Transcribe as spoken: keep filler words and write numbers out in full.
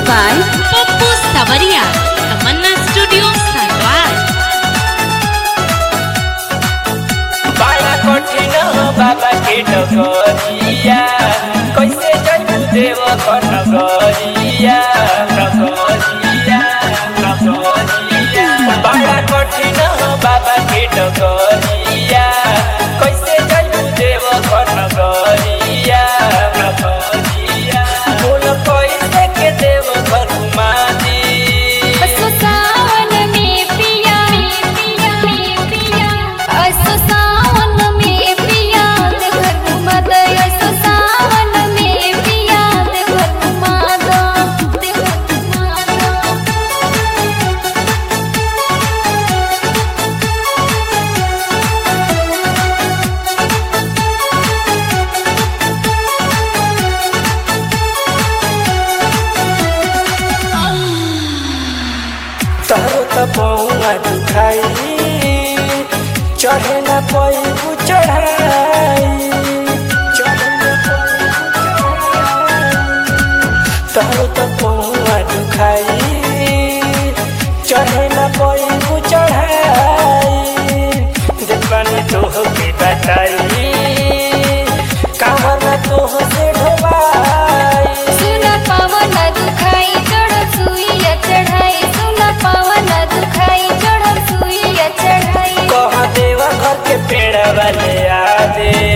by Poppu Savaria, Tamanna Studio, Sarwar. बड़ा कठिन बाबा के डगरिया कैसे जाऊ देव नगरिया नगरिया नगरिया बड़ा कठिन बाबा के डगरिया कैसे जाऊ देव नगरिया नगरिया बोल कैसे के देव घुमा दी तरो त पौना दुखाई चढ़े न पैबू चढ़ाई तरो त पौना दुखाई चढ़े न पैबू चढ़ाई देखनी तोह के बताई कामन तोह से ढोबाई सुना पावन दुखाई चढ़ सुइया चढ़ाई पावन दुखाई चढ़ सुइया चढ़ाई कह देवा घर के पेड़ वाले आ दे